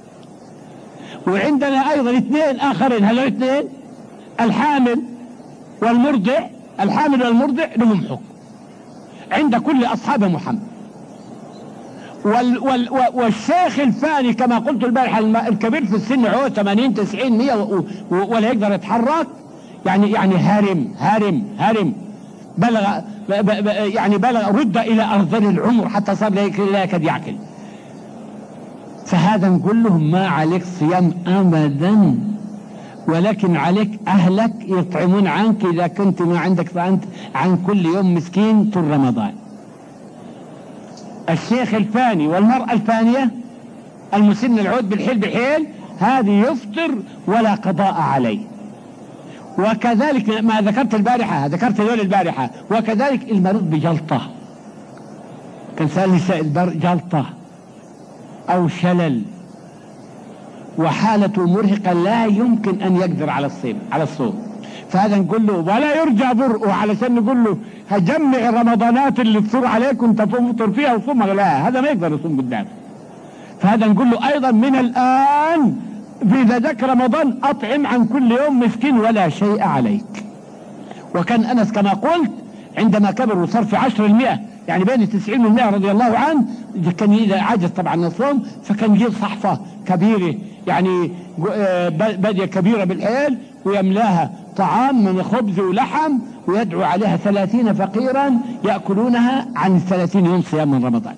وعندنا أيضا اثنين آخرين، هذول اثنين الحامل والمرضع، الحامل والمرضع لهم حكم عند كل أصحاب محمد. وال وال والشيخ الفاني كما قلت البارحة الكبير في السن هو ثمانين تسعين مية ولا يقدر يتحرك، يعني يعني هرم هرم هرم بلغ يعني بلغ رد الى ارذل العمر حتى صار لا يكاد يعقل. فهذا نقول لهم ما عليك صيام ابدا، ولكن عليك اهلك يطعمون عنك اذا كنت ما عندك، فانت عن كل يوم مسكين طول رمضان. الشيخ الفاني والمرأة الفانية المسن العود بالحيل بالحيل هذه يفطر ولا قضاء عليه. وكذلك ما ذكرت البارحة، ذكرت ذول البارحة، وكذلك المريض بجلطة، كان سألني سائل جلطة أو شلل وحالته مرهقة لا يمكن أن يقدر على الصيام على الصوم، فهذا نقول له ولا يرجع برؤه، علشان نقول له هجمع الرمضانات اللي تصور عليك وانت تفطر فيها وصومها، لا هذا ما يقدر يصوم قدامك. فهذا نقول له أيضا من الآن إذا ذاك رمضان أطعم عن كل يوم مسكين ولا شيء عليك. وكان أنس كما قلت عندما كبر وصار في عشر المئة يعني بين التسعين والمئة رضي الله عنه، كان إذا عجز طبعا الصوم فكان يجيب صحفة كبيرة يعني بدية كبيرة بالحيل ويملاها طعام من خبز ولحم ويدعو عليها ثلاثين فقيرا يأكلونها عن الثلاثين يوم صيام من رمضان.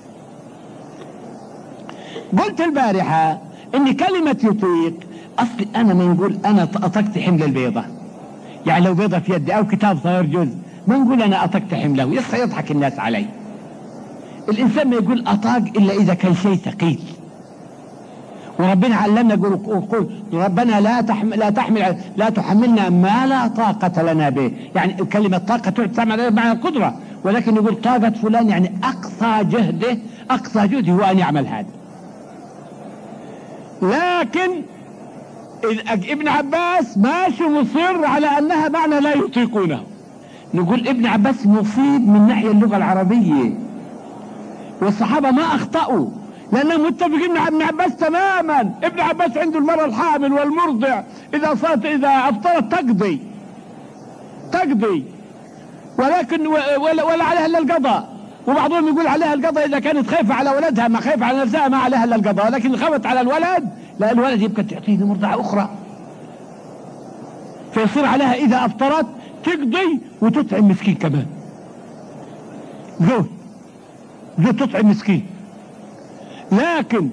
قلت البارحة ان كلمة يطيق اصل انا ما نقول انا اطقت حمل البيضة، يعني لو بيضة في يدي او كتاب صغير جزء ما نقول انا اطقت حمله يصحى يضحك الناس علي. الانسان ما يقول اطاق الا اذا كان شيء ثقيل، وربنا علمنا يقول قول ربنا لا تحمل لا تحمل لا تحملنا ما لا طاقة لنا به، يعني كلمة طاقة تعمل معنى القدرة، ولكن يقول طاقة فلان يعني اقصى جهده اقصى جهده هو ان يعمل هذا. لكن ابن عباس ماشي مصر على انها معنى لا يطيقونه. نقول ابن عباس مصيب من ناحية اللغة العربية، والصحابة ما اخطأوا لانهم متفقين مع ابن عباس تماما. ابن عباس عنده المرأة الحامل والمرضع اذا صارت اذا افطرت تقضي تقضي ولكن ولا, ولا عليها الا القضاء، وبعضهم يقول عليها القضاء اذا كانت خايفة على ولدها، ما خايفة على نفسها ما عليها الا القضاء، ولكن خافت على الولد لا الولد يبقى تعطيه مرضعة اخرى، فيصير عليها اذا افطرت تقضي وتطعم مسكين كمان، زوج زوج تطعم مسكين. لكن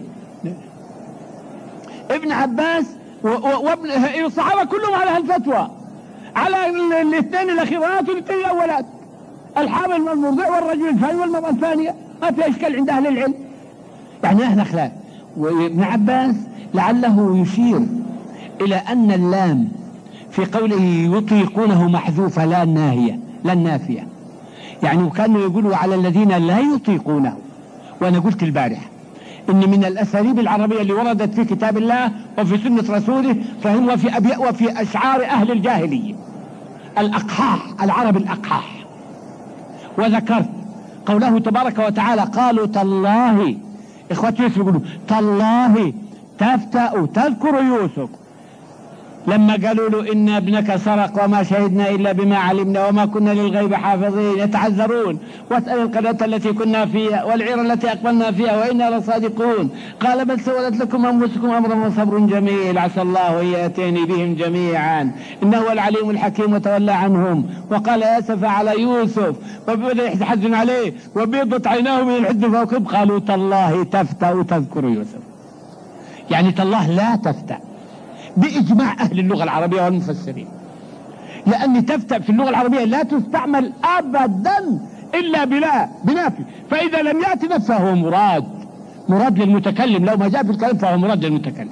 ابن عباس وابن الصحابة كلهم على هالفتوى، على الاثنين الاخيرات والاثنين الاولات، الحامل والمرضع والرجل الفاني والمرأة الفانية، ما في اشكال عند اهل العلم، يعني اهل اخلاق. وابن عباس لعله يشير الى ان اللام في قوله يطيقونه محذوفة لا الناهية لا النافية، يعني وكانوا يقولوا على الذين لا يطيقونه. وانا قلت البارحة ان من الاساليب العربية اللي وردت في كتاب الله وفي سنة رسوله فهم وفي ابياء وفي اشعار اهل الجاهلية الاقحاح، العرب الاقحاح. وذكرت قوله تبارك وتعالى قالوا تالله، اخوة يوسف يقولوا تالله تفتأ تذكر يوسف، لما قالوا له إن ابنك سرق وما شهدنا إلا بما علمنا وما كنا للغيب حافظين، يتعذرون واسأل القرية التي كنا فيها والعير التي أقبلنا فيها وإنا لصادقون، قال بل سولت لكم أنفسكم أمرا وصبر جميل عسى الله أن يأتيني بهم جميعا إنه هو العليم الحكيم وتولى عنهم وقال آسف على يوسف وبدأ يحزن عليه وبيضت عيناه من الحزن فوقب قالوا تالله تفتأ تذكر يوسف، يعني تالله لا تفتأ بإجماع أهل اللغة العربية والمفسرين، لأن تفتأ في اللغة العربية لا تستعمل أبدا إلا بلا بنافي، فإذا لم يأتي نفسه فهو مراد مراد للمتكلم، لو ما جاء في الكلام فهو مراد للمتكلم.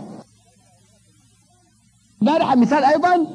بارح مثال أيضا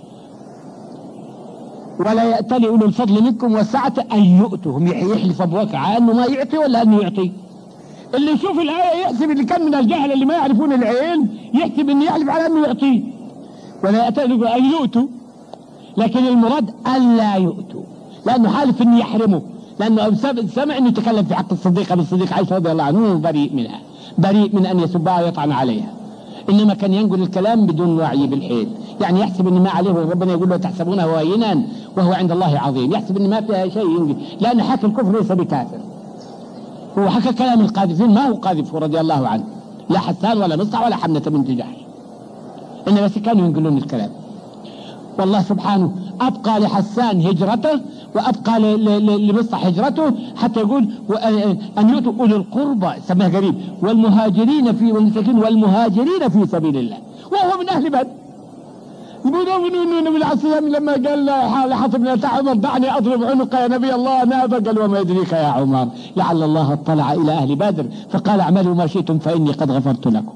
ولا يأتلي أولو الفضل منكم والسعة أن يؤتوا، هم يحلف بواقع أنه ما يعطي ولا أنه يعطي. اللي يشوف الآية يحسب اللي كان من الجهل اللي ما يعرفون العلم يحسب انه يحلف على انه يعطيه، ولا يأتلي أن يؤتوا، لكن المراد ألا يؤتوا لأنه حالف انه يحرمه، لأنه سمع انه يتكلم في حق الصديق أبي الصديق عائشة رضي الله عنه بريء منها، بريء من أن يسبها ويطعن عليها، إنما كان ينقل الكلام بدون وعي بالحيل، يعني يحسب ان ما عليه ربنا يقول له تحسبونه هينا وهو عند الله عظيم، يحسب ان ما فيها شيء ينقل، لأن حاكم الكفر ليس بكافر. هو حكى كلام القاذفين، ما هو قاذف رضي الله عنه، لا حسان ولا مصطع ولا حمنة بنت جحش، إنما بس كانوا ينقلون الكلام. والله سبحانه أبقى لحسان هجرته وأبقى لمصطع هجرته، حتى يقول أن يؤتوا أولي القربى، سماه قريب، والمهاجرين في والمساكين والمهاجرين في سبيل الله، وهو من أهل بدر. يقولون النبي عليه الصلاة والسلام لما قال لحاطب بن عمر دعني أضرب عنق يا نبي الله نابا، قال وما يدريك يا عمر لعل الله اطلع إلى أهل بدر فقال اعملوا ما شئتم فإني قد غفرت لكم،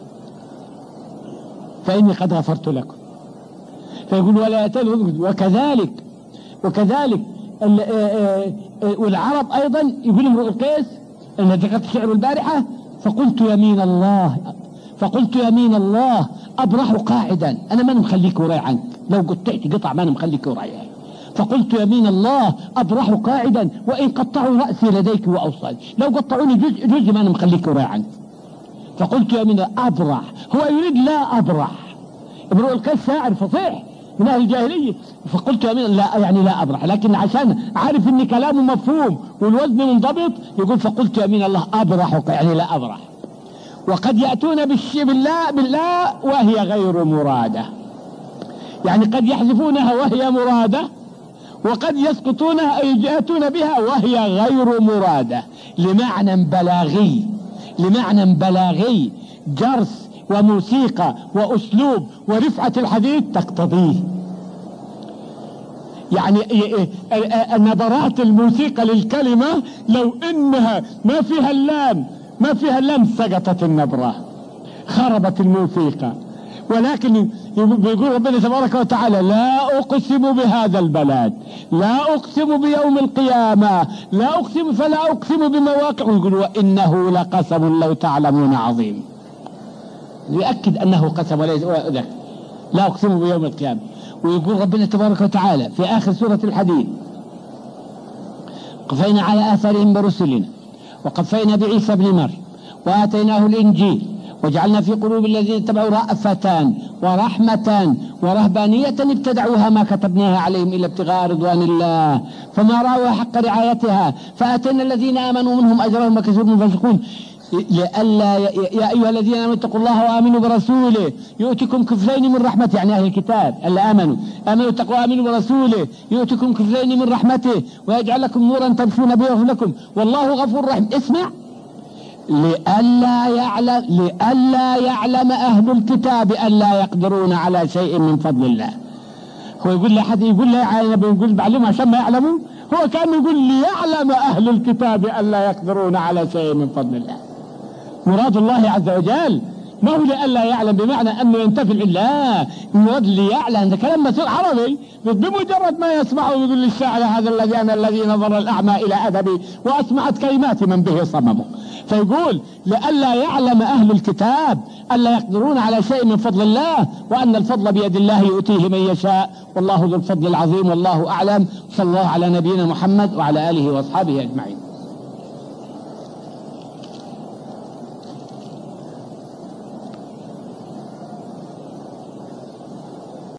فإني قد غفرت لكم. فيقول ولا يتلوا. وكذلك وكذلك والعرب أيضا يقول امرؤ القيس إن ذكرت شعر البارحة، فقلت يمين الله فقلت يمين الله أبرح قاعدا، أنا ما مخليك وراي عنك، لو قطعت قطع ما مخليك وراي، فقلت يمين الله أبرح قاعدا وإن قطعوا رأسي لديك وأوصل، لو قطعوني جزء جزء ما مخليك وراي عنك. فقلت يمين الله أبرح، هو يريد لا أبرح. امرؤ القيس شاعر فصيح من أهل الجاهلية، فقلت يمين لا يعني لا أبرح، لكن عشان عارف إن كلامه مفهوم والوزن منضبط يقول فقلت يمين الله أبرح يعني لا أبرح. وقد يأتون بالله بالله وهي غير مرادة، يعني قد يحذفونها وهي مرادة، وقد يسقطونها أي يأتون بها وهي غير مرادة، لمعنى بلاغي لمعنى بلاغي جرس وموسيقى وأسلوب ورفعة الحديث تقتضيه. يعني نبرات الموسيقى للكلمة لو إنها ما فيها اللام ما فيها اللام سقطت النبرة، خربت الموسيقى. ولكن بيقول ربنا تبارك وتعالى لا أقسم بهذا البلد، لا أقسم بيوم القيامة، لا أقسم فلا أقسم بمواقع، ويقول وإنه لقسم لو تعلمون عظيم، يؤكد أنه قسم وليس لا أقسم بيوم القيامة. ويقول ربنا تبارك وتعالى في آخر سورة الحديد قفينا على آثارهم برسلنا وقفينا بعيسى بن مريم وآتيناه الإنجيل وجعلنا في قلوب الذين اتبعوا رأفة ورحمة ورهبانية ابتدعوها ما كتبناها عليهم إلا ابتغاء رضوان الله فما رأوا حق رعايتها فآتينا الذين آمنوا منهم أجرهم وكثير من الفاسقون لئلا يا أيها الذين آمنوا اتقوا الله وآمنوا برسوله يؤتكم كفلين من رحمته، يعني أهل الكتاب اللي آمنوا آمنوا اتقوا آمنوا برسوله يؤتكم كفلين من رحمته ويجعل لكم نورا تمشون به ويغفر لكم والله غفور رحيم. اسمع، لئلا يعلم لئلا يعلم أهل الكتاب أن لا يقدرون على شيء من فضل الله. هو يقول لي حد يقول لي يعني بيقول بعلمهم عشان ما يعلموا، هو كان يقول ليعلم أهل الكتاب أن لا يقدرون على شيء من فضل الله. مراد الله عز وجل ما هو لألا يعلم بمعنى أنه ينتفع الله، مراد ليعلم ده كلام مسؤول عربي بمجرد ما يسمعه يقول للشاعر هذا الذي أنا الذي نظر الأعمى إلى أدبي وأسمعت كلمات من به صممه. فيقول لألا يعلم أهل الكتاب ألا يقدرون على شيء من فضل الله وأن الفضل بيد الله يؤتيه من يشاء والله ذو الفضل العظيم والله أعلم. صلى الله على نبينا محمد وعلى آله وأصحابه أجمعين.